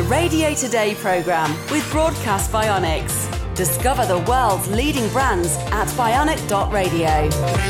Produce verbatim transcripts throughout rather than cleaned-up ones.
Radio Today programme with Broadcast Bionics. Discover the world's leading brands at bionic dot radio.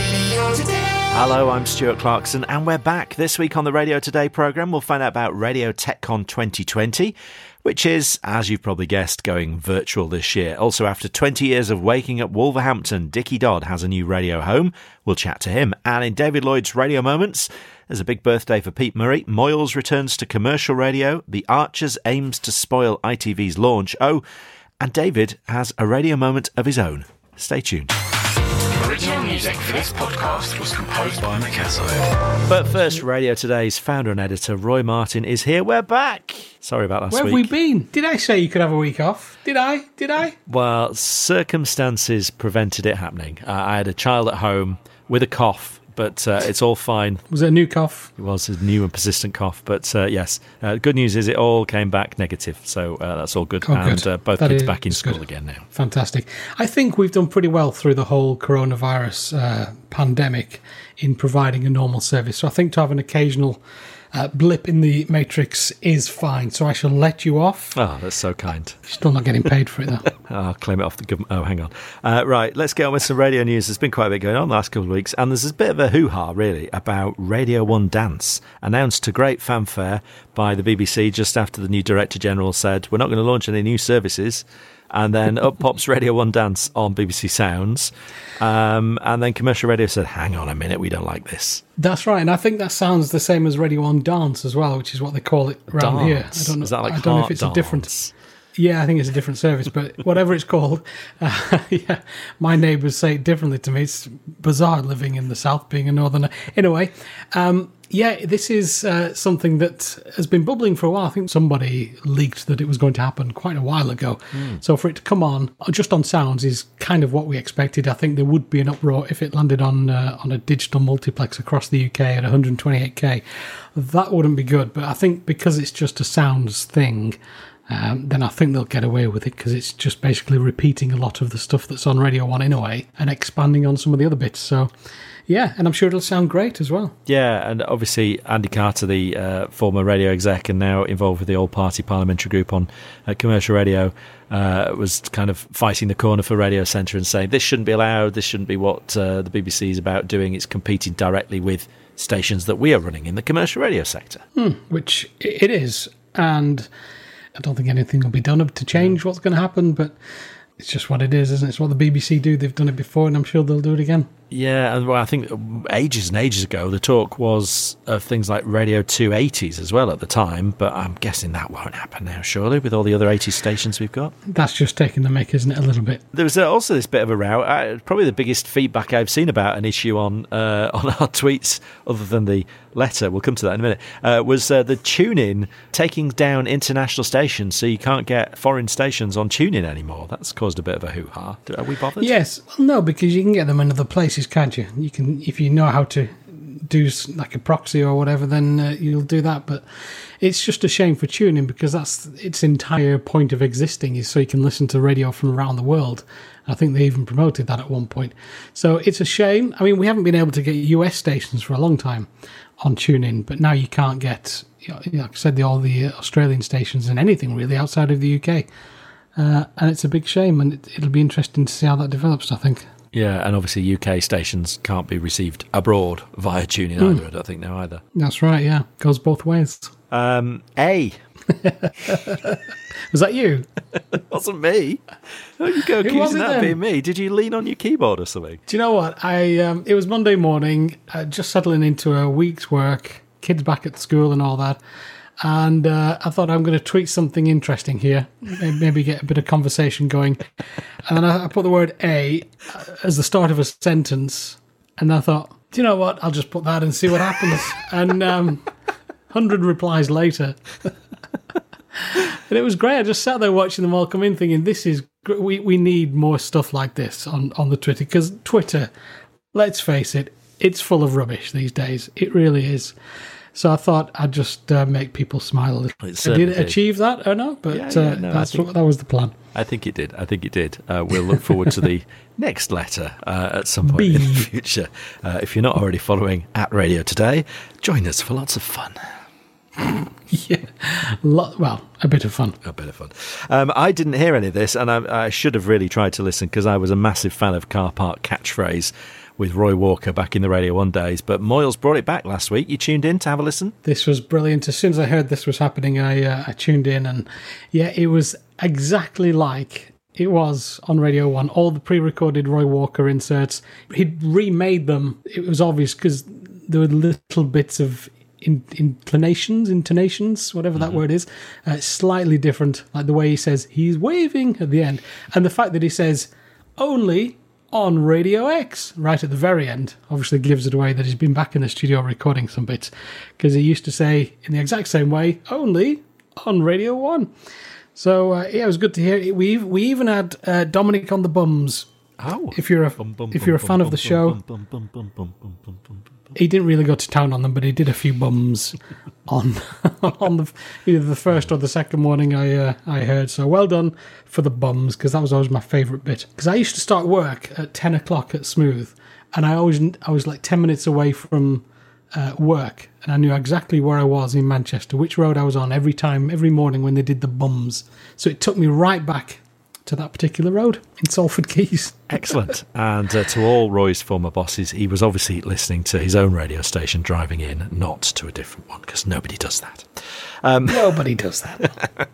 Hello, I'm Stuart Clarkson, and we're back. This week on the Radio Today programme, we'll find out about Radio TechCon twenty twenty, which is, as you've probably guessed, going virtual this year. Also, after twenty years of waking up Wolverhampton, Dickie Dodd has a new radio home. We'll chat to him. And in David Lloyd's Radio Moments, there's a big birthday for Pete Murray. Moyles returns to commercial radio. The Archers aims to spoil I T V's launch. Oh, and David has a radio moment of his own. Stay tuned. Original music for this podcast was composed by Mikasso. But first, Radio Today's founder and editor, Roy Martin, is here. We're back. Sorry about last Where week. Where have we been? Did I say you could have a week off? Did I? Did I? Well, circumstances prevented it happening. Uh, I had a child at home with a cough, but uh, it's all fine. Was it a new cough? It was a new and persistent cough, but uh, yes. Uh, good news is it all came back negative, so uh, that's all good. Oh, and good. Uh, both that kids is, back in school good. again now. Fantastic. I think we've done pretty well through the whole coronavirus uh, pandemic in providing a normal service. So I think to have an occasional uh, blip in the matrix is fine. So I shall let you off. Oh, that's so kind. Still not getting paid for it, though. I'll claim it off the government. Oh, hang on. Uh, right, let's get on with some radio news. There's been quite a bit going on the last couple of weeks, and there's a bit of a hoo-ha, really, about Radio one Dance, announced to great fanfare by the B B C just after the new Director General said, we're not going to launch any new services. And then up pops Radio one Dance on B B C Sounds. Um, and then commercial radio said, hang on a minute, we don't like this. That's right. And I think that sounds the same as Radio one Dance as well, which is what they call it around Dance. here. I don't know, Is that like I don't know if it's dance? a different... Yeah, I think it's a different service, but whatever it's called, uh, yeah, my neighbours say it differently to me. It's bizarre living in the south, being a northerner. Anyway, um, yeah, this is uh, something that has been bubbling for a while. I think somebody leaked that it was going to happen quite a while ago. Mm. So for it to come on, just on Sounds, is kind of what we expected. I think there would be an uproar if it landed on uh, on a digital multiplex across the U K at one hundred twenty-eight K. That wouldn't be good, but I think because it's just a Sounds thing, Um, then I think they'll get away with it because it's just basically repeating a lot of the stuff that's on Radio one in a way and expanding on some of the other bits. So, yeah, and I'm sure it'll sound great as well. Yeah, and obviously Andy Carter, the uh, former radio exec and now involved with the All Party Parliamentary Group on uh, commercial radio, uh, was kind of fighting the corner for Radio Centre and saying this shouldn't be allowed, this shouldn't be what uh, the B B C is about doing. It's competing directly with stations that we are running in the commercial radio sector. Hmm, which it is, and I don't think anything will be done to change what's going to happen, but it's just what it is, isn't it? It's what the B B C do. They've done it before, and I'm sure they'll do it again. Yeah, and well, I think ages and ages ago, the talk was of things like Radio two eighties as well at the time, but I'm guessing that won't happen now, surely, with all the other eighties stations we've got. That's just taking the mick, isn't it, a little bit? There was also this bit of a row. Uh, probably the biggest feedback I've seen about an issue on uh, on our tweets, other than the letter, we'll come to that in a minute, uh, was uh, the TuneIn taking down international stations so you can't get foreign stations on TuneIn anymore. That's caused a bit of a hoo-ha. Are we bothered? Yes. Well, no, because you can get them in other places, can't you? You can, if you know how to do like a proxy or whatever, then uh, you'll do that. But it's just a shame for TuneIn because that's its entire point of existing is so you can listen to radio from around the world. I think they even promoted that at one point. So it's a shame. I mean, we haven't been able to get U S stations for a long time on TuneIn, but now you can't get, you know, like I said, the, all the Australian stations and anything really outside of the U K. Uh, and it's a big shame, and it, it'll be interesting to see how that develops, I think. Yeah, and obviously U K stations can't be received abroad via TuneIn mm. either, I don't think now either. That's right, yeah. Goes both ways. Um, A. Was that you? It wasn't me. Oh, you go accusing that being me. Did you lean on your keyboard or something? Do you know what? I um, it was Monday morning, uh, just settling into a week's work, kids back at school and all that. And uh, I thought I'm going to tweet something interesting here, maybe get a bit of conversation going. And then I, I put the word A as the start of a sentence. And I thought, do you know what? I'll just put that and see what happens. And um, one hundred replies later. And it was great. I just sat there watching them all come in thinking, this is gr- we, we need more stuff like this on, on the Twitter. Because Twitter, let's face it, it's full of rubbish these days. It really is. So I thought I'd just uh, make people smile a little. Did it did. achieve that or not? But yeah, yeah, uh, no, that's think, what, that was the plan. I think it did. I think it did. Uh, we'll look forward to the next letter uh, at some point B. in the future. Uh, if you're not already following at Radio Today, join us for lots of fun. Yeah, Lo- well, a bit of fun. A bit of fun. Um, I didn't hear any of this, and I, I should have really tried to listen because I was a massive fan of Car Park Catchphrase with Roy Walker back in the Radio one days. But Moyles brought it back last week. You tuned in to have a listen? This was brilliant. As soon as I heard this was happening, I, uh, I tuned in, and yeah, it was exactly like it was on Radio one. All the pre-recorded Roy Walker inserts, he'd remade them. It was obvious because there were little bits of in, inclinations, intonations, whatever that mm-hmm. word is, uh, slightly different, like the way he says he's waving at the end. And the fact that he says only on Radio X right at the very end obviously gives it away that he's been back in the studio recording some bits, because he used to say in the exact same way only on Radio one. So uh, yeah, it was good to hear. We we even had uh, Dominic on the bums. Oh, if you're a bum, bum, if you're a fan bum, of the show, bum, bum, bum, bum, bum, bum, bum. He didn't really go to town on them, but he did a few bums on on the either the first or the second morning I uh, I heard. So well done for the bums, because that was always my favourite bit. Because I used to start work at ten o'clock at Smooth, and I always I was like ten minutes away from uh, work, and I knew exactly where I was in Manchester, which road I was on every time, every morning when they did the bums. So it took me right back to that particular road in Salford Quays. Excellent. And uh, to all Roy's former bosses, he was obviously listening to his own radio station driving in, not to a different one, because nobody does that. Um, nobody does that.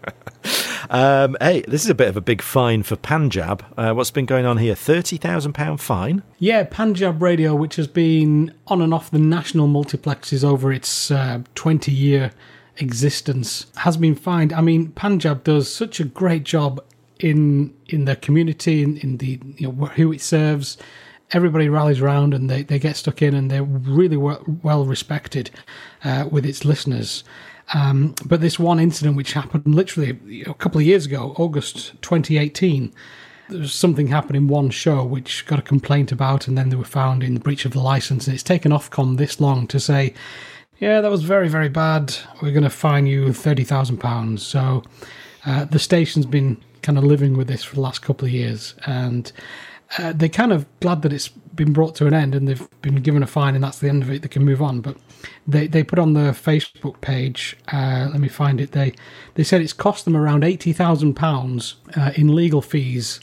um, hey, this is a bit of a big fine for Panjab. Uh, what's been going on here? thirty thousand pounds fine? Yeah, Panjab Radio, which has been on and off the national multiplexes over its uh, twenty-year existence, has been fined. I mean, Panjab does such a great job in in their community, in, in the you know who it serves. Everybody rallies around and they, they get stuck in, and they're really well, well respected uh, with its listeners. Um, but this one incident which happened literally a couple of years ago, August twenty eighteen, there was something happened in one show which got a complaint about, and then they were found in breach of the licence, and it's taken Ofcom this long to say, yeah, that was very, very bad. We're going to fine you thirty thousand pounds. So uh, the station's been kind of living with this for the last couple of years, and uh, they're kind of glad that it's been brought to an end and they've been given a fine and that's the end of it. They can move on. But they they put on their Facebook page, uh, let me find it, they they said it's cost them around eighty thousand pounds uh, in legal fees,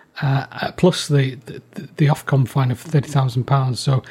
uh, plus the, the, the Ofcom fine of thirty thousand pounds. So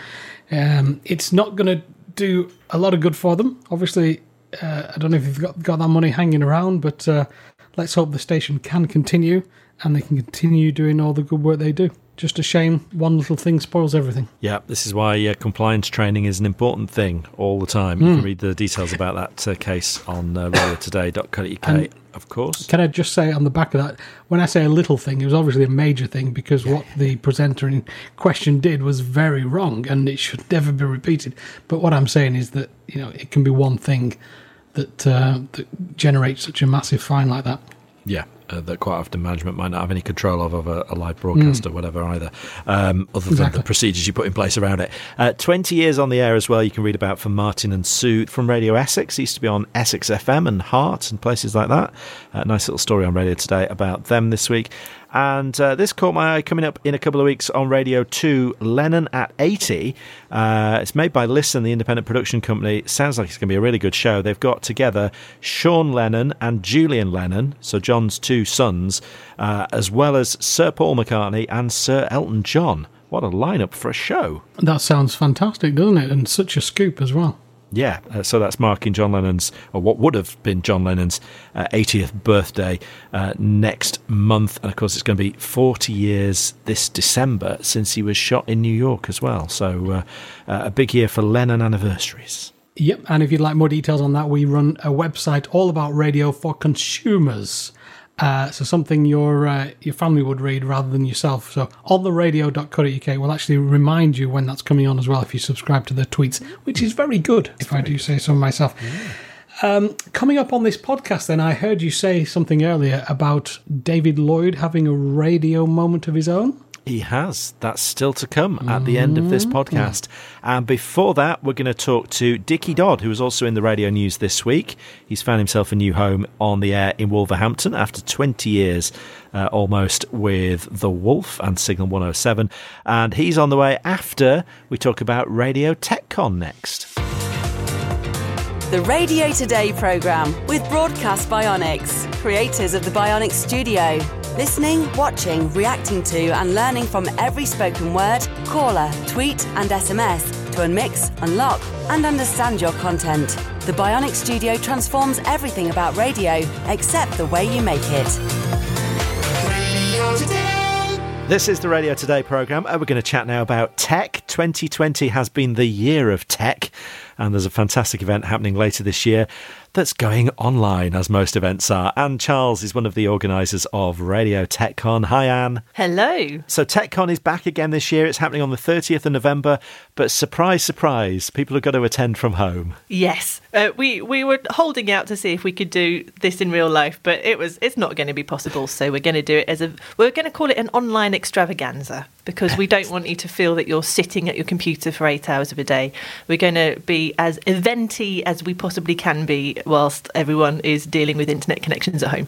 um, it's not going to do a lot of good for them. Obviously, uh, I don't know if you've got, got that money hanging around, but uh, let's hope the station can continue and they can continue doing all the good work they do. Just a shame one little thing spoils everything. Yeah, this is why uh, compliance training is an important thing all the time. Mm. You can read the details about that uh, case on uh, radio today dot co dot U K, of course. Can I just say on the back of that, when I say a little thing, it was obviously a major thing, because what the presenter in question did was very wrong and it should never be repeated. But what I'm saying is that, you know, it can be one thing that uh, that generates such a massive fine like that. Yeah, uh, that quite often management might not have any control of, of a, a live broadcast mm. or whatever either, um, other exactly. than the procedures you put in place around it. Uh, twenty years on the air as well, you can read about from Martin and Sue from Radio Essex. It used to be on Essex F M and Heart and places like that. A uh, nice little story on Radio Today about them this week. And uh, this caught my eye coming up in a couple of weeks on Radio two, Lennon at eighty. Uh, it's made by Listen, the independent production company. It sounds like it's going to be a really good show. They've got together Sean Lennon and Julian Lennon, so John's two sons, uh, as well as Sir Paul McCartney and Sir Elton John. What a lineup for a show. That sounds fantastic, doesn't it? And such a scoop as well. Yeah, uh, so that's marking John Lennon's, or what would have been John Lennon's uh, eightieth birthday uh, next month. And of course, it's going to be forty years this December since he was shot in New York as well. So uh, uh, a big year for Lennon anniversaries. Yep, and if you'd like more details on that, we run a website all about radio for consumers. Uh, so something your uh, your family would read rather than yourself. So on the radio dot co dot U K will actually remind you when that's coming on as well if you subscribe to the tweets, which is very good, if I do say so myself. Yeah. Um, coming up on this podcast then, I heard you say something earlier about David Lloyd having a radio moment of his own. He has. That's still to come at the end of this podcast. And before that, we're going to talk to Dickie Dodd, who was also in the radio news this week. He's found himself a new home on the air in Wolverhampton after twenty years uh, almost with The Wolf and Signal one oh seven. And he's on the way after we talk about Radio TechCon next. The Radio Today programme with Broadcast Bionics, creators of the Bionics Studio. Listening, watching, reacting to and learning from every spoken word, caller, tweet and S M S to unmix, unlock and understand your content. The Bionics Studio transforms everything about radio except the way you make it. Radio Today. This is the Radio Today programme, and we're going to chat now about tech. twenty twenty has been the year of tech, and there's a fantastic event happening later this year that's going online, as most events are. Anne Charles is one of the organisers of Radio TechCon. Hi, Anne. Hello. So TechCon is back again this year. It's happening on the thirtieth of November, but surprise, surprise, people have got to attend from home. Yes. Uh, we, we were holding out to see if we could do this in real life, but it was it's not going to be possible, so we're going to do it as a... We're going to call it an online extravaganza, because we don't want you to feel that you're sitting at your computer for eight hours of a day. We're going to be as eventy as we possibly can be whilst everyone is dealing with internet connections at home.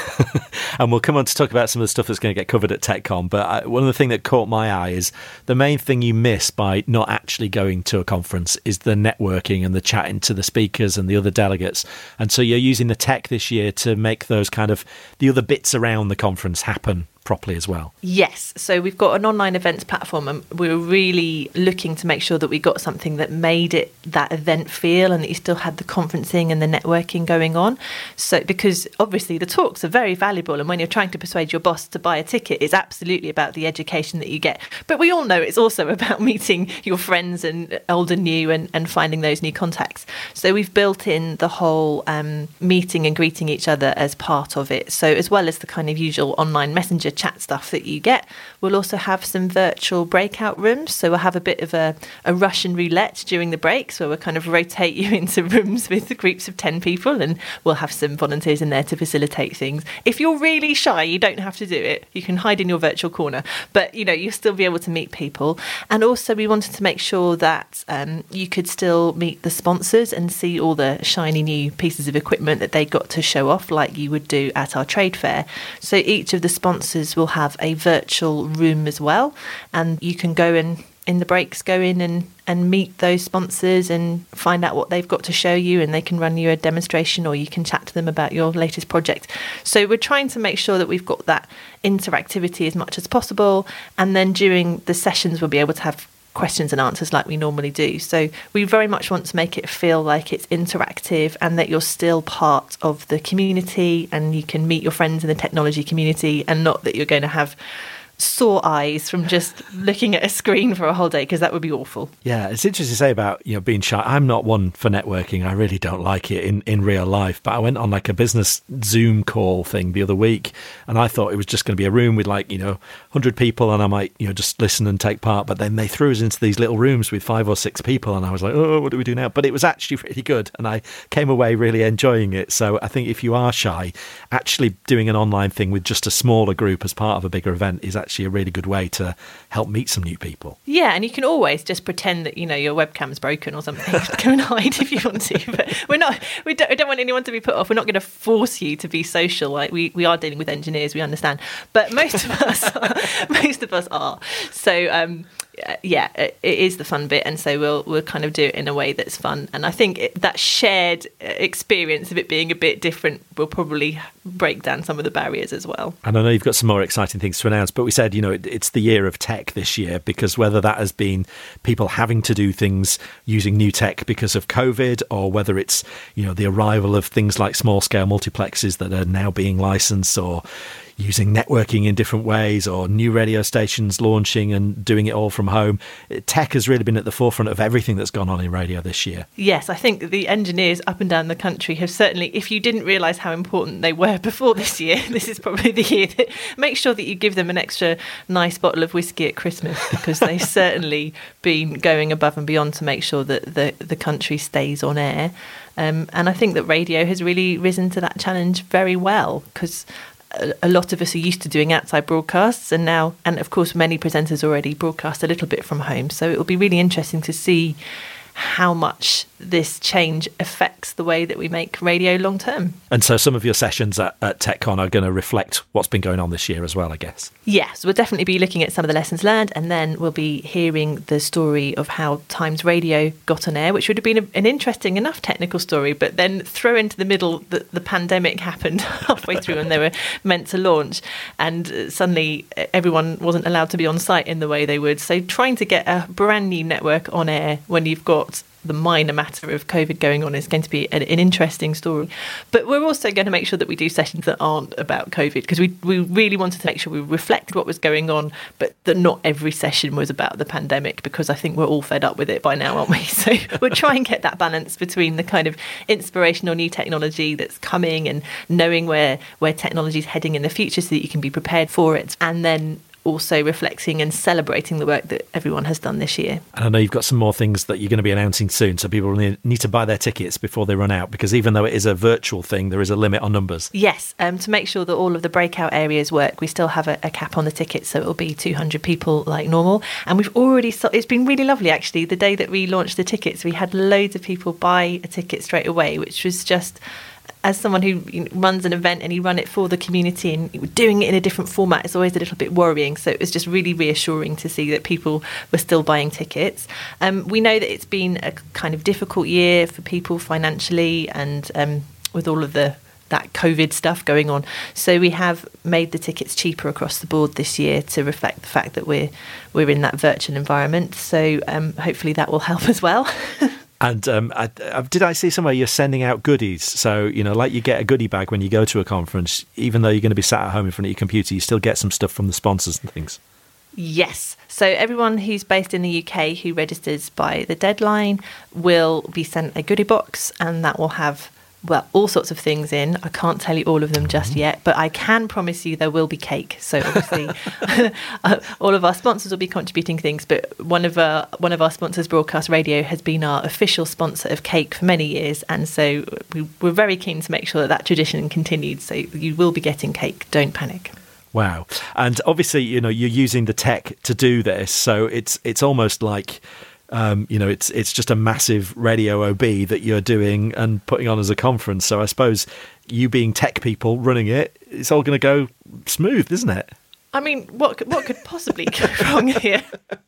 And we'll come on to talk about some of the stuff that's going to get covered at TechCon. But I, one of the things that caught my eye is the main thing you miss by not actually going to a conference is the networking and the chatting to the speakers and the other delegates. And so you're using the tech this year to make those kind of the other bits around the conference happen properly as well. Yes, so we've got an online events platform, and we're really looking to make sure that we got something that made it that event feel and that you still had the conferencing and the networking going on. So because obviously the talks are very valuable, and when you're trying to persuade your boss to buy a ticket, it's absolutely about the education that you get. But we all know it's also about meeting your friends and old and new and, and finding those new contacts. So we've built in the whole um, meeting and greeting each other as part of it. So as well as the kind of usual online messenger chat stuff that you get, we'll also have some virtual breakout rooms. So we'll have a bit of a, a Russian roulette during the breaks, where we'll kind of rotate you into rooms with groups of ten people, and we'll have some volunteers in there to facilitate things. If you're really shy, you don't have to do it. You can hide in your virtual corner, but you know, you'll still be able to meet people. And also we wanted to make sure that um, you could still meet the sponsors and see all the shiny new pieces of equipment that they got to show off, like you would do at our trade fair. So each of the sponsors will have a virtual room as well, and you can go and in the breaks go in and and meet those sponsors and find out what they've got to show you, and they can run you a demonstration, or you can chat to them about your latest project. So we're trying to make sure that we've got that interactivity as much as possible, and then during the sessions we'll be able to have questions and answers like we normally do. So we very much want to make it feel like it's interactive and that you're still part of the community, and you can meet your friends in the technology community, and not that you're going to have sore eyes from just looking at a screen for a whole day, because that would be awful. Yeah, it's interesting to say about, you know, being shy. I'm not one for networking. I really don't like it in, in real life. But I went on like a business Zoom call thing the other week, and I thought it was just going to be a room with like, you know, one hundred people, and I might, you know, just listen and take part. But then they threw us into these little rooms with five or six people, and I was like, oh, what do we do now? But it was actually really good, and I came away really enjoying it. So I think if you are shy, actually doing an online thing with just a smaller group as part of a bigger event is actually a really good way to help meet some new people. Yeah, and you can always just pretend that, you know, your webcam's broken or something. Go and hide if you want to. But we're not. We don't, we don't want anyone to be put off. We're not going to force you to be social. Like we, we are dealing with engineers, we understand. But most of us, are, most of us are. So um, yeah, it, it is the fun bit, and so we'll we'll kind of do it in a way that's fun. And I think it, that shared experience of it being a bit different will probably break down some of the barriers as well. And I know you've got some more exciting things to announce, but we said, you know, it, it's the year of tech this year, because whether that has been people having to do things using new tech because of COVID, or whether it's, you know, the arrival of things like small scale multiplexes that are now being licensed, or using networking in different ways, or new radio stations launching and doing it all from home. Tech has really been at the forefront of everything that's gone on in radio this year. Yes, I think the engineers up and down the country have certainly, if you didn't realise how important they were before this year, this is probably the year that make sure that you give them an extra nice bottle of whiskey at Christmas, because they've certainly been going above and beyond to make sure that the, the country stays on air. Um, and I think that radio has really risen to that challenge very well, because a lot of us are used to doing outside broadcasts, and now, and of course many presenters already broadcast a little bit from home, so it will be really interesting to see how much this change affects the way that we make radio long term. And so some of your sessions at, at TechCon are going to reflect what's been going on this year as well, I guess. Yes, we'll definitely be looking at some of the lessons learned, and then we'll be hearing the story of how Times Radio got on air, which would have been a, an interesting enough technical story, but then throw into the middle that the pandemic happened halfway through and they were meant to launch, and uh, suddenly everyone wasn't allowed to be on site in the way they would. So trying to get a brand new network on air when you've got the minor matter of COVID going on is going to be an, an interesting story. But we're also going to make sure that we do sessions that aren't about COVID, because we, we really wanted to make sure we reflected what was going on, but that not every session was about the pandemic, because I think we're all fed up with it by now, aren't we? So we'll try and get that balance between the kind of inspirational new technology that's coming and knowing where, where technology is heading in the future so that you can be prepared for it, and then also reflecting and celebrating the work that everyone has done this year. And I know you've got some more things that you're going to be announcing soon, so people need, need to buy their tickets before they run out, because even though it is a virtual thing, there is a limit on numbers. Yes, um, to make sure that all of the breakout areas work, we still have a, a cap on the tickets, so it'll be two hundred people like normal. And we've already, so- it's been really lovely actually. The day that we launched the tickets, we had loads of people buy a ticket straight away, which was just, as someone who runs an event and you run it for the community and doing it in a different format is always a little bit worrying. So it was just really reassuring to see that people were still buying tickets. Um, we know that it's been a kind of difficult year for people financially and um, with all of the that COVID stuff going on. So we have made the tickets cheaper across the board this year to reflect the fact that we're we're in that virtual environment. So um, hopefully that will help as well. And um, I, I, did I see somewhere you're sending out goodies? So, you know, like you get a goodie bag when you go to a conference, even though you're going to be sat at home in front of your computer, you still get some stuff from the sponsors and things. Yes. So everyone who's based in the U K who registers by the deadline will be sent a goodie box, and that will have, well, all sorts of things in. I can't tell you all of them just yet, but I can promise you there will be cake. So obviously, all of our sponsors will be contributing things. But one of our one of our sponsors, Broadcast Radio, has been our official sponsor of cake for many years, and so we, we're very keen to make sure that that tradition continued. So you will be getting cake. Don't panic. Wow. And obviously, you know, you're using the tech to do this, so it's it's almost like, Um, you know, it's it's just a massive radio O B that you're doing and putting on as a conference. So I suppose you being tech people running it, it's all going to go smooth, isn't it? I mean, what could, what could possibly go wrong here?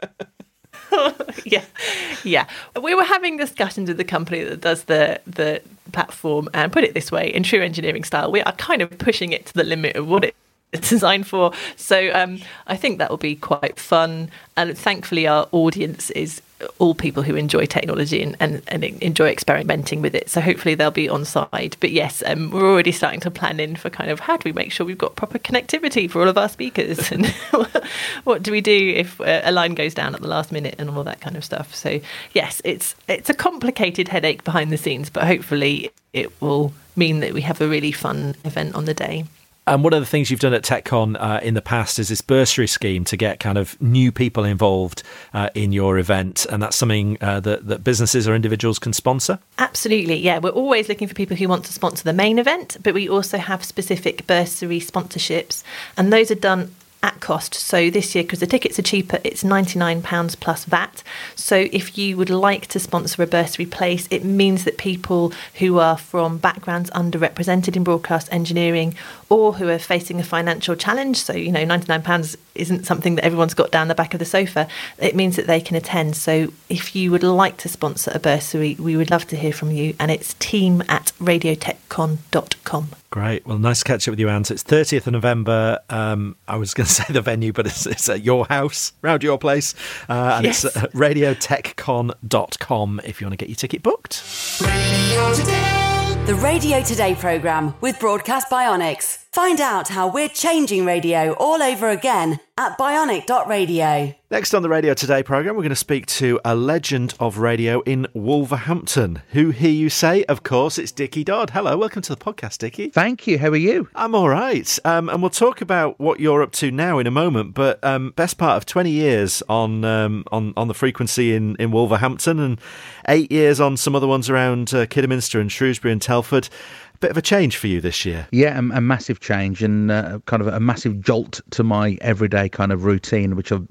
yeah, yeah. We were having discussions with the company that does the the platform, and put it this way, in true engineering style, we are kind of pushing it to the limit of what it it's designed for. So um, I think that will be quite fun. And thankfully, our audience is all people who enjoy technology and, and, and enjoy experimenting with it. So hopefully they'll be on side. But yes, um, we're already starting to plan in for kind of how do we make sure we've got proper connectivity for all of our speakers, and what do we do if a line goes down at the last minute and all that kind of stuff. So yes, it's it's a complicated headache behind the scenes, but hopefully it will mean that we have a really fun event on the day. And one of the things you've done at TechCon uh, in the past is this bursary scheme to get kind of new people involved uh, in your event. And that's something uh, that, that businesses or individuals can sponsor? Absolutely, yeah. We're always looking for people who want to sponsor the main event, but we also have specific bursary sponsorships. And those are done at cost. So this year, because the tickets are cheaper, it's ninety-nine pounds plus V A T. So if you would like to sponsor a bursary place, it means that people who are from backgrounds underrepresented in broadcast engineering or who are facing a financial challenge, so, you know, ninety-nine pounds isn't something that everyone's got down the back of the sofa, it means that they can attend. So if you would like to sponsor a bursary, we would love to hear from you, and it's team at radiotechcon dot com. Great. Well, nice to catch up with you, Anne. So it's thirtieth of November. Um, I was going to say the venue, but it's, it's at your house, round your place. Uh, and Yes. it's at radio tech con dot com if you want to get your ticket booked. Radio Today. The Radio Today programme with Broadcast Bionics. Find out how we're changing radio all over again at bionic dot radio. Next on the Radio Today programme, we're going to speak to a legend of radio in Wolverhampton. Who hear you say? Of course, it's Dickie Dodd. Hello, welcome to the podcast, Dickie. Thank you. How are you? I'm all right. Um, and we'll talk about what you're up to now in a moment. But um, best part of twenty years on um, on, on the frequency in, in Wolverhampton, and eight years on some other ones around uh, Kidderminster and Shrewsbury and Telford. Bit of a change for you this year. Yeah, a, a massive change, and uh, kind of a massive jolt to my everyday kind of routine, which I've, you know, been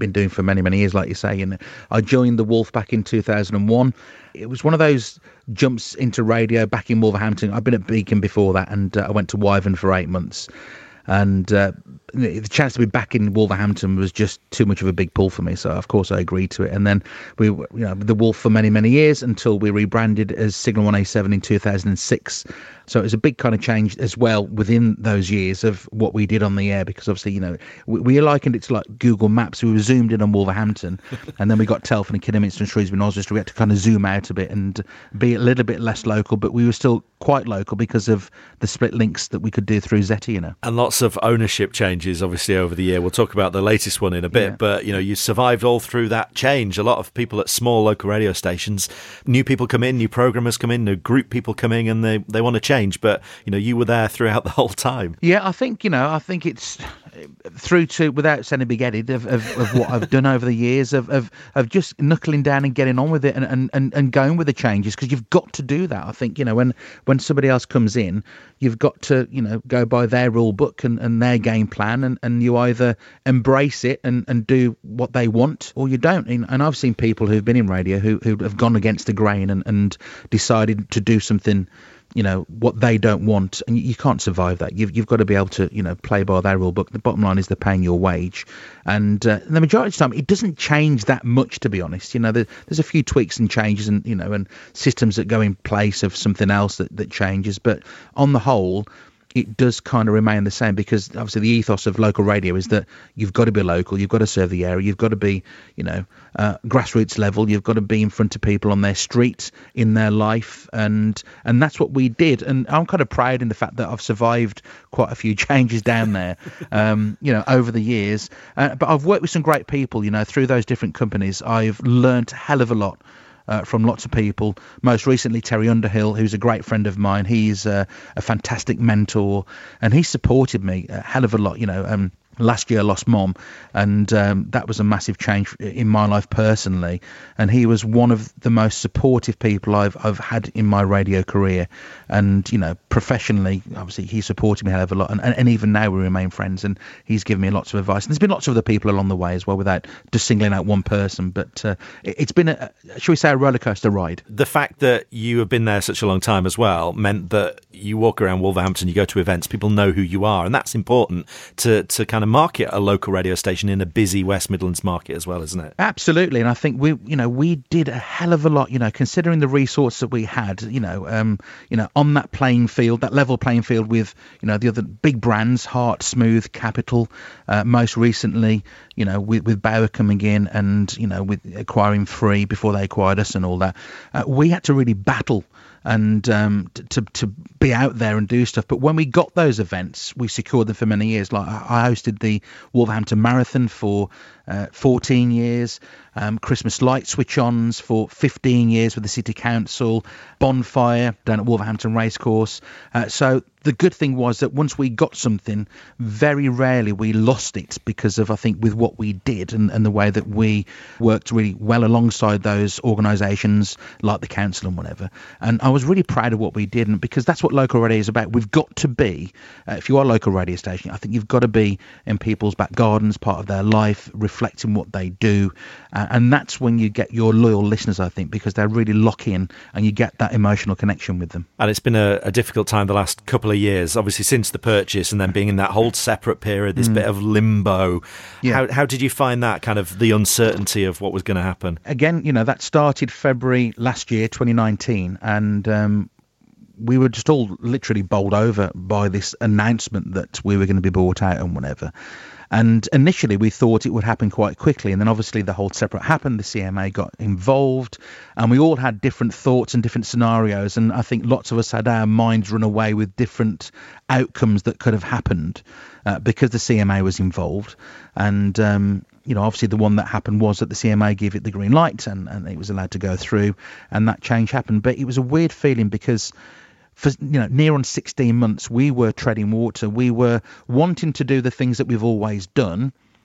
been doing for many, many years, like you say. And I joined the Wolf back in two thousand one. It was one of those jumps into radio back in Wolverhampton. I've been at Beacon before that, and uh, I went to Wyvern for eight months. And uh, the chance to be back in Wolverhampton was just too much of a big pull for me. So, of course, I agreed to it. And then we, you know, the Wolf for many, many years until we rebranded as Signal one A seven in two thousand six. So it was a big kind of change as well within those years of what we did on the air, because obviously, you know, we, we likened it to like Google Maps. We were zoomed in on Wolverhampton, and then we got Telford and Kidderminster and Shrewsbury and Oswestry. We had to kind of zoom out a bit and be a little bit less local, but we were still quite local because of the split links that we could do through Zeti, you know. And lots of ownership changes, obviously, over the year. We'll talk about the latest one in a bit, yeah. But, you know, you survived all through that change. A lot of people at small local radio stations, new people come in, new programmers come in, new group people come in, and they, they want to change. But, you know, you were there throughout the whole time. Yeah, I think, you know, I think it's through to, without sounding big-headed, of, of, of what I've done over the years, of, of, of just knuckling down and getting on with it and, and, and going with the changes, because you've got to do that. I think, you know, when, when somebody else comes in, you've got to, you know, go by their rule book and, and their game plan, and, and you either embrace it and, and do what they want or you don't. And, and I've seen people who've been in radio who, who have gone against the grain and, and decided to do something, you know, what they don't want, and you can't survive that. You've you've got to be able to, you know, play by their rule book. The bottom line is they're paying your wage, and uh, the majority of the time it doesn't change that much, to be honest. You know, there, there's a few tweaks and changes, and you know, and systems that go in place of something else that that changes, but on the whole, it does kind of remain the same, because obviously the ethos of local radio is that you've got to be local, you've got to serve the area, you've got to be, you know, uh, grassroots level, you've got to be in front of people on their street, in their life, and and that's what we did. And I'm kind of proud in the fact that I've survived quite a few changes down there, um, you know, over the years. Uh, but I've worked with some great people, you know, through those different companies. I've learned a hell of a lot Uh, from lots of people. Most recently, Terry Underhill, who's a great friend of mine. He's uh, a fantastic mentor, and he supported me a hell of a lot. You know, um, last year I lost mom, and um, that was a massive change in my life personally. And he was one of the most supportive people I've I've had in my radio career. And you know, professionally, obviously, he supported me a hell of a lot. And, and, and even now we remain friends, and he's given me lots of advice. And there's been lots of other people along the way as well, without just singling out one person. But uh, it, it's been, a, shall we say, a roller coaster ride. The fact that you have been there such a long time as well meant that you walk around Wolverhampton, you go to events, people know who you are, and that's important to to kind of market a local radio station in a busy West Midlands market as well, isn't it? Absolutely. And I think we, you know, we did a hell of a lot, you know, considering the resource that we had, you know, um, you know, on that playing field, that level playing field with, you know, the other big brands, Heart, Smooth, Capital, uh, most recently, you know, with, with Bauer coming in and, you know, with acquiring Free before they acquired us and all that. Uh, we had to really battle and um, to to be out there and do stuff. But when we got those events, we secured them for many years. Like I hosted the Wolverhampton Marathon for uh, fourteen years, um, Christmas light switch-ons for fifteen years with the City Council, Bonfire down at Wolverhampton Racecourse. Uh, so the good thing was that once we got something, very rarely we lost it, because of, I think, with what we did and, and the way that we worked really well alongside those organisations like the council and whatever. And I was really proud of what we did, and because that's what local radio is about. We've got to be, uh, if you are a local radio station, I think you've got to be in people's back gardens, part of their life, reflecting what they do. Uh, and that's when you get your loyal listeners, I think, because they really lock in and you get that emotional connection with them. And it's been a, a difficult time the last couple of years, obviously since the purchase, and then being in that whole separate period, this mm. bit of limbo. Yeah. How, how did you find that, kind of the uncertainty of what was going to happen? Again, you know, that started February last year, twenty nineteen, and um, we were just all literally bowled over by this announcement that we were going to be bought out and whatever. And initially we thought it would happen quite quickly, and then obviously the whole separate happened, the C M A got involved, and we all had different thoughts and different scenarios, and I think lots of us had our minds run away with different outcomes that could have happened uh, because the C M A was involved. And um, you know, obviously the one that happened was that the C M A gave it the green light, and, and it was allowed to go through, and that change happened. But it was a weird feeling, because for, you know, near on sixteen months, we were treading water. We were wanting to do the things that we've always done,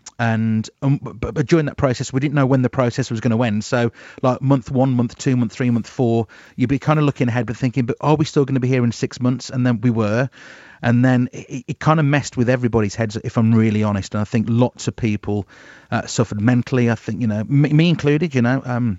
And um, but, but during that process, we didn't know when the process was going to end. So like month one, month two, month three, month four, you'd be kind of looking ahead, but thinking, but are we still going to be here in six months? And then we were. And then it, it kind of messed with everybody's heads, if I'm really honest. And I think lots of people uh, suffered mentally. I think, you know, me, me included, you know, um,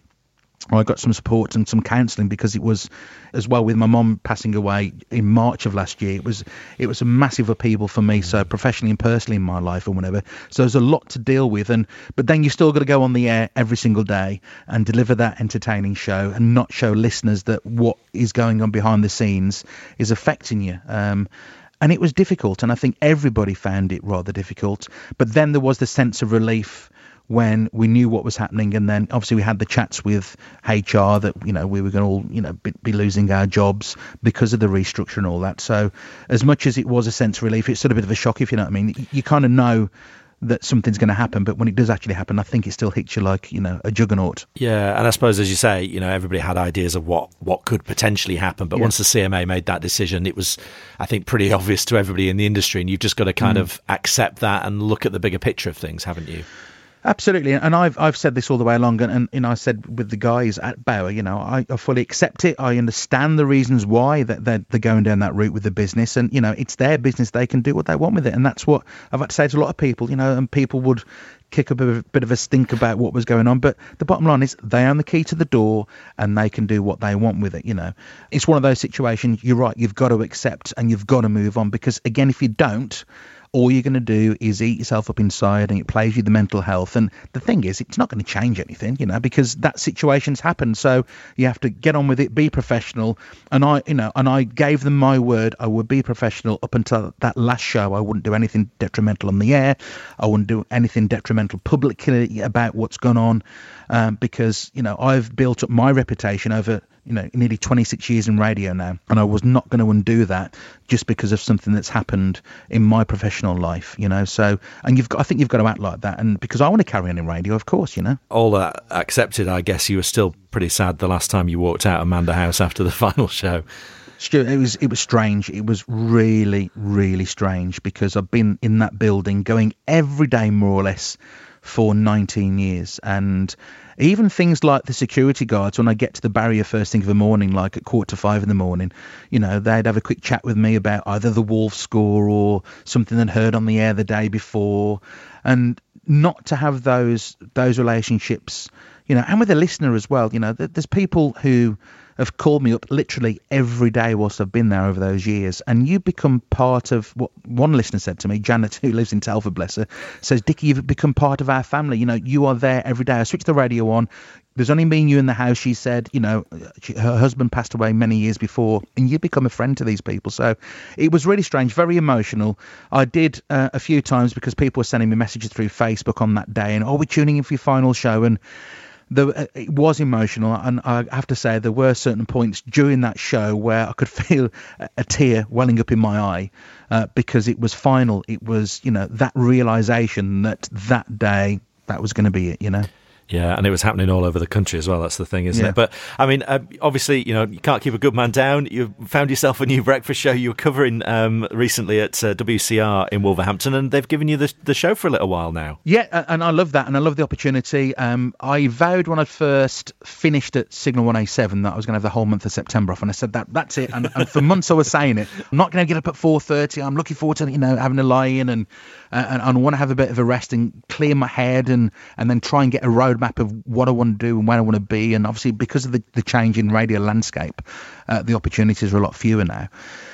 I got some support and some counselling because it was, as well with my mum passing away in March of last year, it was it was a massive upheaval for me, so professionally and personally in my life or whatever. So there's a lot to deal with, and but then you still got to go on the air every single day and deliver that entertaining show and not show listeners that what is going on behind the scenes is affecting you. Um, and it was difficult, and I think everybody found it rather difficult. But then there was the sense of relief when we knew what was happening, and then obviously we had the chats with H R that, you know, we were going to all, you know, be, be losing our jobs because of the restructure and all that. So as much as it was a sense of relief, it's sort of a bit of a shock, if you know what I mean. You, you kind of know that something's going to happen, but when it does actually happen, I think it still hits you like, you know, a juggernaut. Yeah, and I suppose, as you say, you know, everybody had ideas of what, what could potentially happen, but yeah. once the C M A made that decision, it was, I think, pretty obvious to everybody in the industry, and you've just got to kind mm. of accept that and look at the bigger picture of things, haven't you? Absolutely, and I've I've said this all the way along, and, and you know, I said with the guys at Bauer, you know, I, I fully accept it. I understand the reasons why that they're, they're going down that route with the business, and you know, it's their business; they can do what they want with it, and that's what I've had to say to a lot of people, you know, and people would kick up a bit of a stink about what was going on, but the bottom line is they own the key to the door, and they can do what they want with it. You know, it's one of those situations. You're right; you've got to accept and you've got to move on, because again, if you don't, all you're going to do is eat yourself up inside, and it plays you the mental health. And the thing is, it's not going to change anything, you know, because that situation's happened. So you have to get on with it, be professional. And I, you know, and I gave them my word I would be professional up until that last show. I wouldn't do anything detrimental on the air. I wouldn't do anything detrimental publicly about what's gone on, um, because, you know, I've built up my reputation over, you know, nearly twenty-six years in radio now, and I was not going to undo that just because of something that's happened in my professional life, you know. So, and you've got, I think you've got to act like that, and because I want to carry on in radio, of course, you know. All that accepted, I guess you were still pretty sad the last time you walked out Amanda House after the final show. Stuart, it was it was strange. It was really, really strange, because I've been in that building going every day more or less for nineteen years, and even things like the security guards, when I get to the barrier first thing of the morning, like at quarter to five in the morning, you know, they'd have a quick chat with me about either the Wolves score or something they'd heard on the air the day before. And not to have those those relationships, you know, and with a listener as well, you know, there's people who have called me up literally every day whilst I've been there over those years, and you become part of what one listener said to me, Janet, who lives in Telford, bless her, says, Dickie, you've become part of our family. You know, you are there every day. I switched the radio on. There's only me and you in the house, she said. You know, she, her husband passed away many years before, and you become a friend to these people. So it was really strange, very emotional. I did uh, a few times, because people were sending me messages through Facebook on that day, and, oh, we're tuning in for your final show, and The, it was emotional, and I have to say there were certain points during that show where I could feel a, a tear welling up in my eye, uh, because it was final. It was, you know, that realisation that that day, that was going to be it, you know. Yeah, and it was happening all over the country as well. That's the thing, isn't yeah. it? But, I mean, uh, obviously, you know, you can't keep a good man down. You found yourself a new breakfast show you were covering um, recently at uh, W C R in Wolverhampton, and they've given you the, the show for a little while now. Yeah, and I love that, and I love the opportunity. Um, I vowed when I first finished at Signal one A seven that I was going to have the whole month of September off, and I said, that that's it. And, and for months I was saying it. I'm not going to get up at four thirty. I'm looking forward to, you know, having a lie-in, and, uh, and I want to have a bit of a rest and clear my head, and, and then try and get a roadmap of what I want to do and where I want to be. And obviously, because of the, the change in radio landscape, uh, the opportunities are a lot fewer now.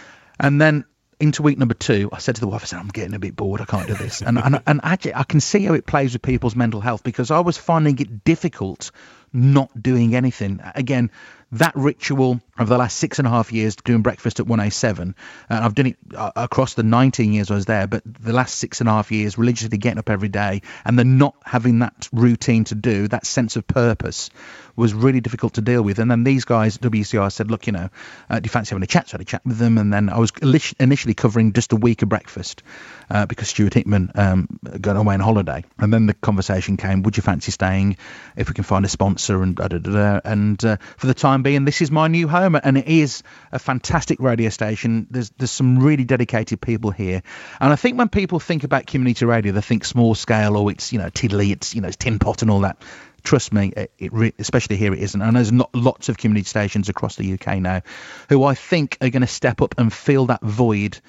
And then into week number two, I said to the wife, I said, I'm getting a bit bored. I can't do this. And, and, and actually, I can see how it plays with people's mental health, because I was finding it difficult not doing anything. Again, that ritual of the last six and a half years doing breakfast at one A seven, and I've done it uh, across the nineteen years I was there, but the last six and a half years religiously getting up every day, and then not having that routine to do, that sense of purpose, was really difficult to deal with. And then these guys at W C R said, look, you know, uh, do you fancy having a chat? So I had a chat with them, and then I was initially covering just a week of breakfast uh, because Stuart Hickman um, got away on holiday. And then the conversation came, would you fancy staying if we can find a sponsor, and da, da, da, da. And uh, for the time being, this is my new home, and it is a fantastic radio station. There's there's some really dedicated people here, and I think when people think about community radio, they think small scale, or it's, you know, tiddly, it's, you know, it's tin pot and all that. Trust me, it, it re- especially here it isn't. And there's not lots of community stations across the U K now who I think are going to step up and fill that void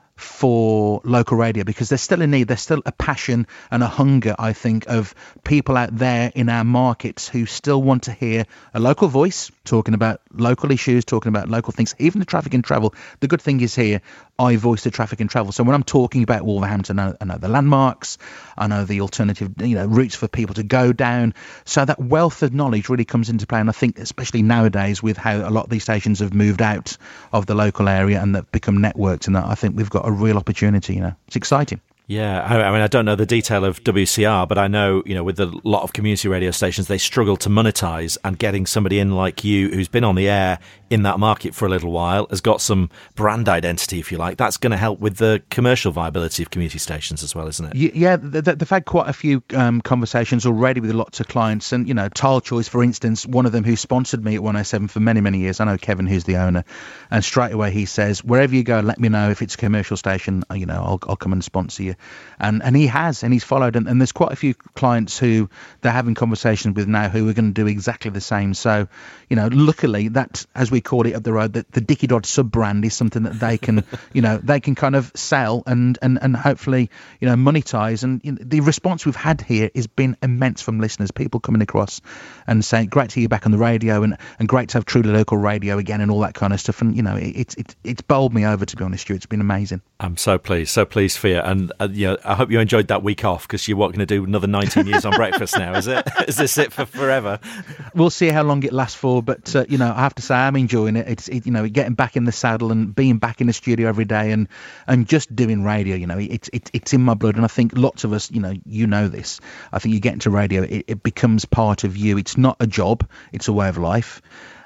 for local radio, because there's still a need, there's still a passion and a hunger, I think, of people out there in our markets who still want to hear a local voice talking about local issues, talking about local things, even the traffic and travel. The good thing is here, I voice the traffic and travel. So when I'm talking about Wolverhampton, I know, I know the landmarks, I know the alternative, you know, routes for people to go down. So that wealth of knowledge really comes into play. And I think especially nowadays, with how a lot of these stations have moved out of the local area and they've become networked, and that, I think we've got a real opportunity. You know, it's exciting. Yeah, I, I mean, I don't know the detail of W C R, but I know, you know, with a lot of community radio stations, they struggle to monetize, and getting somebody in like you who's been on the air in that market for a little while, has got some brand identity, if you like, that's going to help with the commercial viability of community stations as well, isn't it? Yeah, they've had quite a few um, conversations already with lots of clients, and, you know, Tile Choice, for instance, one of them who sponsored me at one oh seven for many, many years, I know Kevin, who's the owner, and straight away he says, wherever you go, let me know if it's a commercial station, you know, I'll, I'll come and sponsor you. And and he has, and he's followed, and, and there's quite a few clients who they're having conversations with now who are going to do exactly the same. So, you know, luckily that, as we call it up the road, that the Dicky Dodd sub brand is something that they can, you know, they can kind of sell and and, and hopefully, you know, monetize. And you know, the response we've had here has been immense from listeners, people coming across and saying, great to hear you back on the radio, and, and great to have truly local radio again, and all that kind of stuff. And, you know, it, it's it, it's bowled me over, to be honest, Stu. It's been amazing. I'm so pleased, so pleased for you. And, uh, you know, I hope you enjoyed that week off, because you're what, going to do another nineteen years on breakfast now, is it? Is this it for forever? We'll see how long it lasts for, but, uh, you know, I have to say I'm enjoying it. It's, it, you know, getting back in the saddle and being back in the studio every day, and, and just doing radio, you know, it's it, it's in my blood. And I think lots of us, you know, you know this, I think you get into radio, it, it becomes part of you. It's not a job, it's a way of life.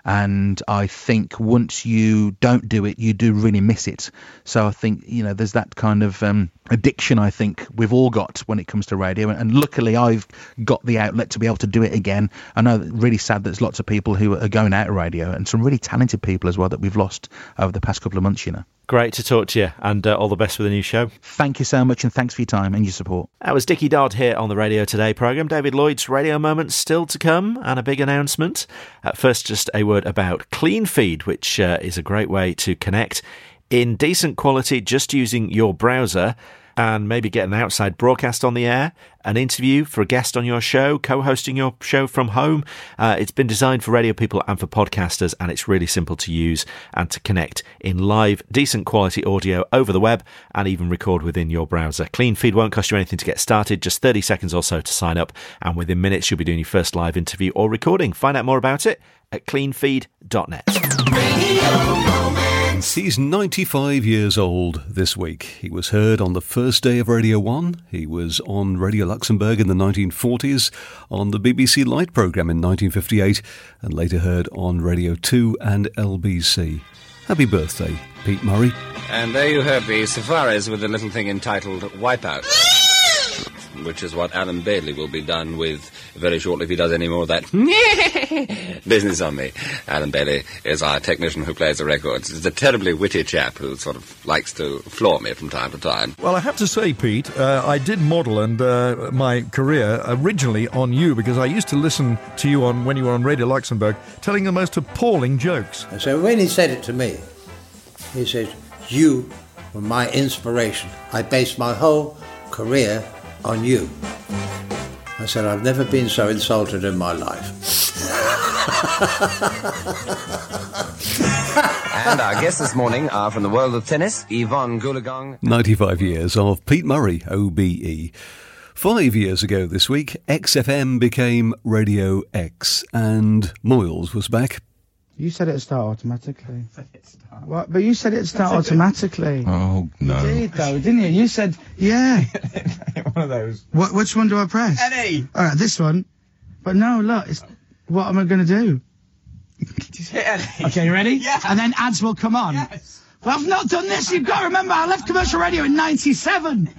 And I think once you don't do it, you do really miss it. So I think, you know, there's that kind of um, addiction I think we've all got when it comes to radio. And, and luckily I've got the outlet to be able to do it again. I know that really sad that there's lots of people who are going out of radio, and some really talented people as well that we've lost over the past couple of months, you know. Great to talk to you, and uh, all the best for the new show. Thank you so much, and thanks for your time and your support. That was Dicky Dodd here on the Radio Today programme. David Lloyd's Radio Moments still to come, and a big announcement. At first, just a word about Clean Feed, which uh, is a great way to connect in decent quality just using your browser, and maybe get an outside broadcast on the air, an interview for a guest on your show, co-hosting your show from home. Uh, it's been designed for radio people and for podcasters, and it's really simple to use and to connect in live, decent quality audio over the web, and even record within your browser. Clean Feed won't cost you anything to get started, just thirty seconds or so to sign up, and within minutes you'll be doing your first live interview or recording. Find out more about it at clean feed dot net. He's ninety-five years old this week. He was heard on the first day of Radio one. He was on Radio Luxembourg in the nineteen forties, on the B B C Light programme in nineteen fifty-eight, and later heard on Radio two and L B C. Happy birthday, Pete Murray. And there you have the Safaris with a little thing entitled Wipeout, which is what Alan Bailey will be done with very shortly if he does any more of that business on me. Alan Bailey is our technician who plays the records. He's a terribly witty chap who sort of likes to floor me from time to time. Well, I have to say, Pete, uh, I did model and uh, my career originally on you, because I used to listen to you on when you were on Radio Luxembourg, telling the most appalling jokes. And so when he said it to me, he said, "You were my inspiration. I based my whole career on you." I said, "I've never been so insulted in my life." And our guests this morning are from the world of tennis, Yvonne Goolagong. ninety-five years of Pete Murray, O B E. Five years ago this week, X F M became Radio X, and Moyles was back. You said it'd start automatically. What? But you said it'd start automatically. Oh, no. You did, though, didn't you? You said, yeah. One of those. What? Which one do I press? Any. All right, this one. But no, look, it's What am I going to do? Okay, you ready? Yeah. And then ads will come on. Yes. Well, I've not done this. You've got to remember, I left commercial radio in ninety-seven.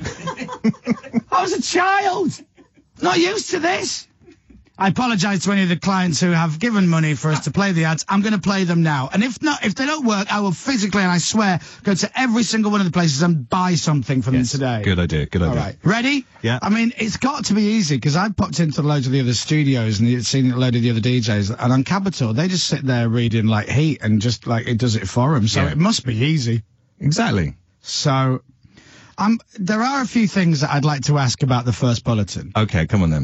I was a child. Not used to this. I apologise to any of the clients who have given money for us to play the ads. I'm going to play them now. And if not, if they don't work, I will physically, and I swear, go to every single one of the places and buy something from Yes. them today. Good idea, good idea. All right. Ready? Yeah. I mean, it's got to be easy, because I've popped into loads of the other studios and seen a load of the other D Js, and on Capitol, they just sit there reading, like, Heat, and just, like, it does it for them. So Yeah. it must be easy. Exactly. So, um, there are a few things that I'd like to ask about the first bulletin. Okay, come on then.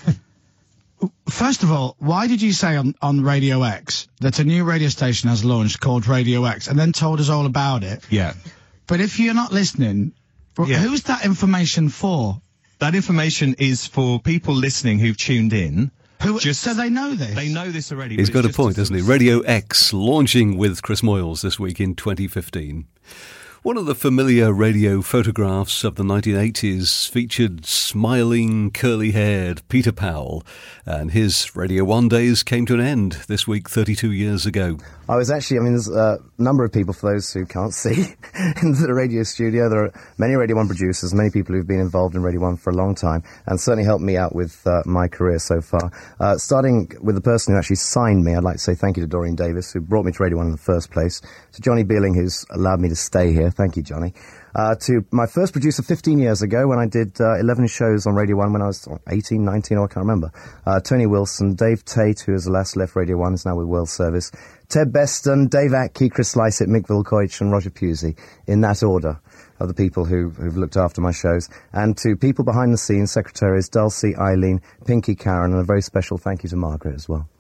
First of all, why did you say on, on Radio X that a new radio station has launched called Radio X, and then told us all about it? Yeah. But if you're not listening, w- Yeah. who's that information for? That information is for people listening who've tuned in. Who, Just- so they know this? They know this already. He's but got a it's point, just hasn't he? Radio X launching with Chris Moyles this week in twenty fifteen. One of the familiar radio photographs of the nineteen eighties featured smiling, curly-haired Peter Powell, and his Radio one days came to an end this week thirty-two years ago. I was actually, I mean, there's a number of people, for those who can't see, in the radio studio. There are many Radio one producers, many people who've been involved in Radio one for a long time, and certainly helped me out with uh, my career so far. Uh, starting with the person who actually signed me, I'd like to say thank you to Doreen Davis, who brought me to Radio one in the first place, to Johnny Beeling, who's allowed me to stay here. Thank you, Johnny. Uh, to my first producer fifteen years ago, when I did uh, eleven shows on Radio one when I was eighteen, nineteen, or I can't remember. Uh, Tony Wilson, Dave Tate, who has last left Radio one, is now with World Service. Ted Beston, Dave Atke, Chris Lysett, Mick Vilkoich, and Roger Pusey, in that order of the people who, who've looked after my shows. And to people behind the scenes, secretaries Dulcie, Eileen, Pinky, Karen, and a very special thank you to Margaret as well.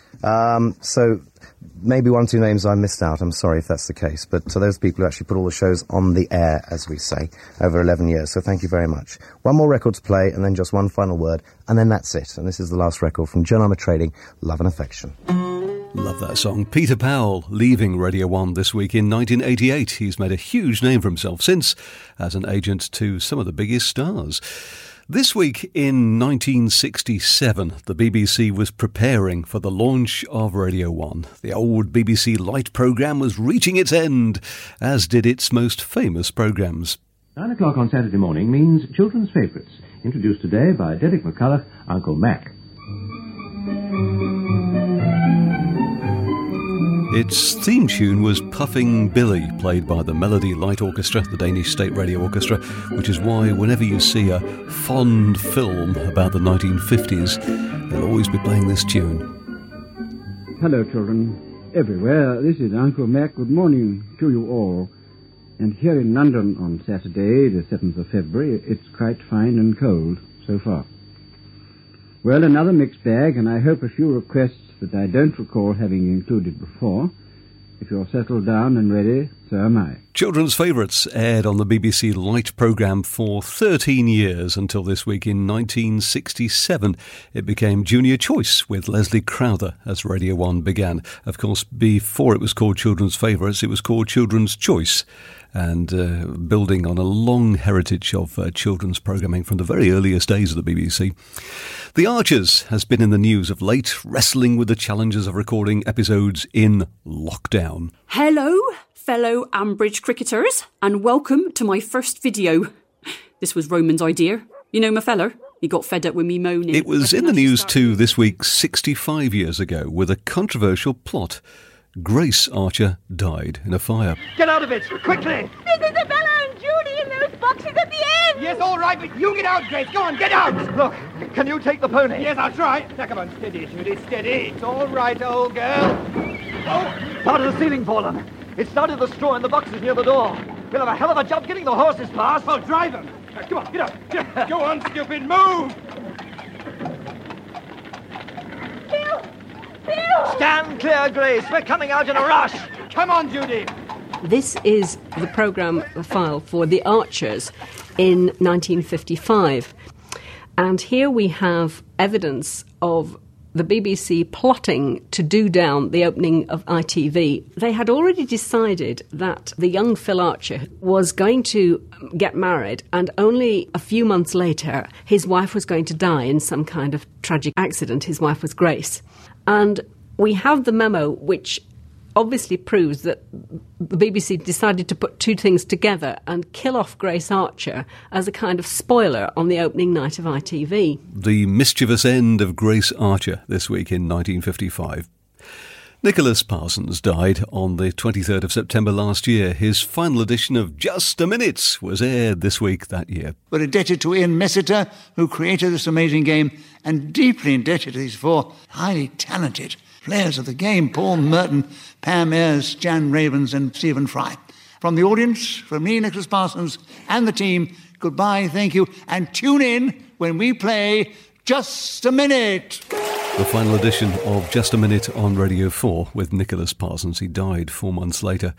Um, so maybe one or two names I missed out, I'm sorry if that's the case, but to those people who actually put all the shows on the air, as we say, over eleven years, so thank you very much. One more record to play, and then just one final word, and then that's it. And this is the last record from John Armour Trading, Love and Affection. Love that song. Peter Powell leaving Radio one this week in nineteen eighty-eight. He's made a huge name for himself since as an agent to some of the biggest stars. This week in nineteen sixty-seven, the B B C was preparing for the launch of Radio one. The old B B C Light programme was reaching its end, as did its most famous programmes. Nine o'clock on Saturday morning means Children's Favourites, introduced today by Derek McCullough, Uncle Mac. Its theme tune was Puffing Billy, played by the Melody Light Orchestra, the Danish State Radio Orchestra, which is why whenever you see a fond film about the nineteen fifties, they'll always be playing this tune. Hello, children, everywhere. This is Uncle Mac. Good morning to you all. And here in London on Saturday, the seventh of February, it's quite fine and cold so far. Well, another mixed bag, and I hope a few requests that I don't recall having included before. If you're settled down and ready, so am I. Children's Favourites aired on the B B C Light programme for thirteen years until this week in nineteen sixty-seven. It became Junior Choice with Leslie Crowther as Radio one began. Of course, before it was called Children's Favourites, it was called Children's Choice, and uh, building on a long heritage of uh, children's programming from the very earliest days of the B B C. The Archers has been in the news of late, wrestling with the challenges of recording episodes in lockdown. Hello, fellow Ambridge cricketers, and welcome to my first video. This was Roman's idea. You know my feller? He got fed up with me moaning. It was in the news too this week, sixty-five years ago, with a controversial plot. Grace Archer died in a fire. Get out of it, quickly! There's Isabella and Judy in those boxes at the end! Yes, all right, but you get out, Grace. Go on, get out! Look, can you take the pony? Yes, I'll try. Now, come on, steady, Judy, steady. It's all right, old girl. Oh, part of the ceiling fallen. It started the straw in the boxes near the door. We'll have a hell of a job getting the horses past. Well, drive them. Now, come on, get up. Get up. Go on, stupid, move! Bill! Bill! Stand clear, Grace. We're coming out in a rush. Come on, Judy. This is the programme file for The Archers in nineteen fifty-five. And here we have evidence of the B B C plotting to do down the opening of I T V, they had already decided that the young Phil Archer was going to get married, and only a few months later his wife was going to die in some kind of tragic accident. His wife was Grace. And we have the memo which obviously proves that the B B C decided to put two things together and kill off Grace Archer as a kind of spoiler on the opening night of I T V. The mischievous end of Grace Archer this week in nineteen fifty-five. Nicholas Parsons died on the twenty-third of September last year. His final edition of Just a Minute was aired this week that year. We're indebted to Ian Messiter, who created this amazing game, and deeply indebted to these four highly talented players of the game: Paul Merton, Pam Ayres, Jan Ravens and Stephen Fry. From the audience, from me, Nicholas Parsons, and the team, goodbye, thank you, and tune in when we play Just a Minute. The final edition of Just a Minute on Radio four with Nicholas Parsons. He died four months later.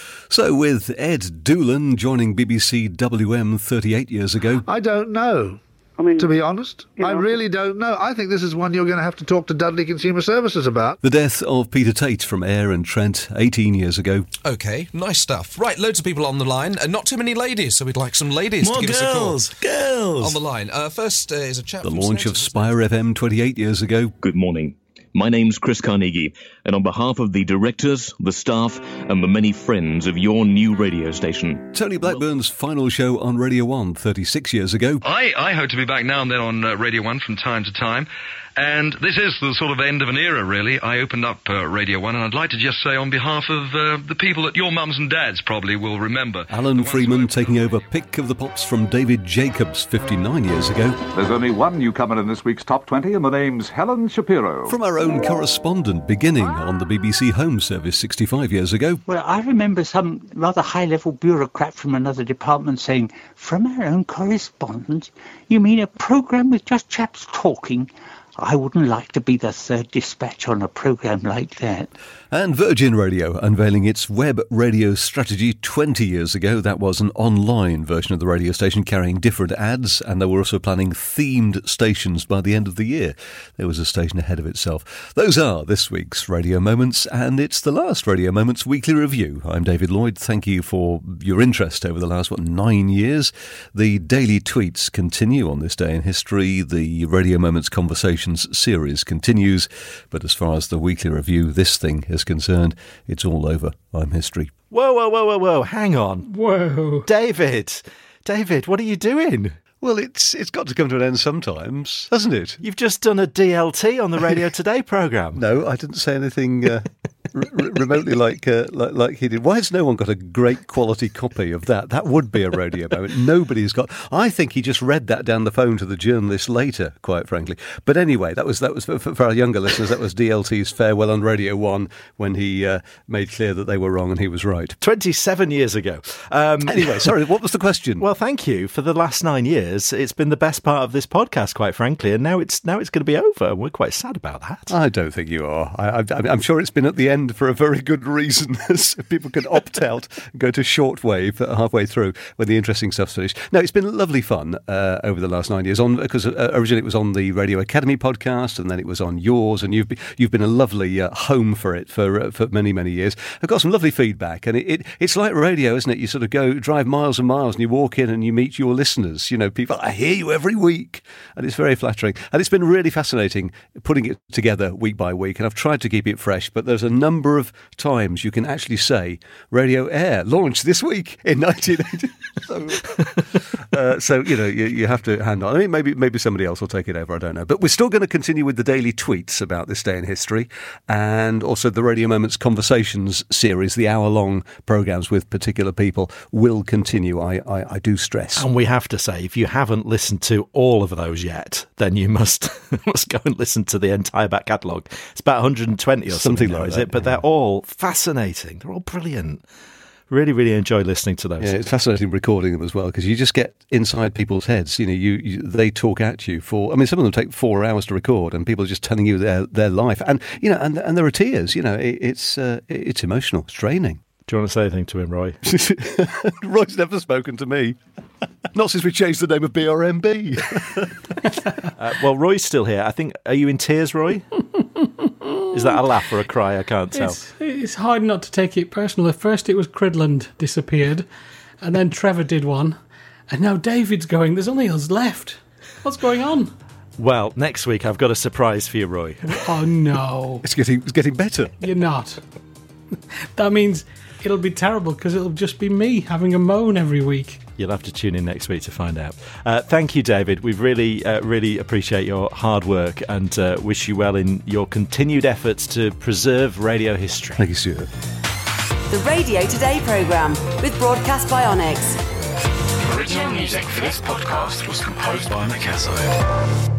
So with Ed Doolan joining B B C W M thirty-eight years ago. I don't know. I mean, to be honest, you know, I really don't know. I think this is one you're going to have to talk to Dudley Consumer Services about. The death of Peter Tate from Ayr and Trent eighteen years ago. OK, nice stuff. Right, loads of people on the line, and not too many ladies, so we'd like some ladies More to give girls, us a call. girls! On the line. Uh, first uh, is a chap The from launch of Spire F M twenty-eight years ago. Good morning. My name's Chris Carnegie, and on behalf of the directors, the staff, and the many friends of your new radio station. Tony Blackburn's final show on Radio one thirty-six years ago. I, I hope to be back now and then on uh, Radio one from time to time. And this is the sort of end of an era, really. I opened up uh, Radio one, and I'd like to just say on behalf of uh, the people that your mums and dads probably will remember. Alan Freeman taking over Pick of the Pops from David Jacobs fifty-nine years ago. There's only one newcomer in this week's Top twenty, and the name's Helen Shapiro. From our own correspondent, beginning on the B B C Home Service sixty-five years ago. Well, I remember some rather high-level bureaucrat from another department saying, from our own correspondent, you mean a programme with just chaps talking? I wouldn't like to be the third dispatch on a programme like that. And Virgin Radio unveiling its web radio strategy twenty years ago. That was an online version of the radio station carrying different ads, and they were also planning themed stations by the end of the year. There was a station ahead of itself. Those are this week's Radio Moments, and it's the last Radio Moments weekly review. I'm David Lloyd. Thank you for your interest over the last, what, nine years. The daily tweets continue on this day in history. The Radio Moments Conversations series continues, but as far as the weekly review, this thing is concerned, it's all over. I'm history. Whoa, whoa, whoa, whoa, whoa, hang on. Whoa. David, David, what are you doing? Well, it's it's got to come to an end sometimes, hasn't it? You've just done a D L T on the Radio Today programme. No, I didn't say anything uh, r- r- remotely like, uh, like like he did. Why has no one got a great quality copy of that? That would be a radio moment. Nobody's got. I think he just read that down the phone to the journalist later, quite frankly. But anyway, that was that was for, for our younger listeners. That was D L T's farewell on Radio One when he uh, made clear that they were wrong and he was right. Twenty-seven years ago. Um, anyway, sorry. What was the question? Well, thank you for the last nine years. It's been the best part of this podcast, quite frankly, and now it's now it's going to be over. We're quite sad about that. I don't think you are. I, I, I'm sure it's been at the end for a very good reason. So people can opt out and go to shortwave halfway through when the interesting stuff's finished. No, it's been lovely fun uh, over the last nine years. On because uh, originally it was on the Radio Academy podcast, and then it was on yours, and you've been, you've been a lovely uh, home for it for uh, for many many years. I've got some lovely feedback, and it, it it's like radio, isn't it? You sort of go drive miles and miles, and you walk in and you meet your listeners. You know, people. I hear you every week, and it's very flattering, and it's been really fascinating putting it together week by week, and I've tried to keep it fresh, but there's a number of times you can actually say Radio Air launched this week in nineteen eighty. so, uh, so you know you, you have to hand on. I mean, maybe maybe somebody else will take it over, I don't know, but we're still going to continue with the daily tweets about this day in history, and also the Radio Moments Conversations series. The hour-long programmes with particular people will continue, I, I, I do stress. And we have to say, if you haven't listened to all of those yet, then you must must go and listen to the entire back catalogue. It's about one hundred twenty or something, something like now, is that, it? But yeah. They're all fascinating. They're all brilliant. Really, really enjoy listening to those. Yeah, it's fascinating recording them as well, because you just get inside people's heads. You know, you, you they talk at you for. I mean, some of them take four hours to record, and people are just telling you their their life, and you know, and and there are tears. You know, it, it's uh, it's emotional, it's draining. Do you want to say anything to him, Roy? Roy's never spoken to me. Not since we changed the name of B R M B. uh, well, Roy's still here. I think. Are you in tears, Roy? Is that a laugh or a cry? I can't tell. It's, it's hard not to take it personal. At first, it was Cridland disappeared, and then Trevor did one, and now David's going. There's only us left. What's going on? Well, next week I've got a surprise for you, Roy. Oh no! It's getting it's getting better. You're not. That means it'll be terrible because it'll just be me having a moan every week. You'll have to tune in next week to find out. Uh, thank you, David. We really, uh, really appreciate your hard work and uh, wish you well in your continued efforts to preserve radio history. Thank you, Stuart. The Radio Today programme with Broadcast by Onyx. Original music for this podcast was composed by Mikazo.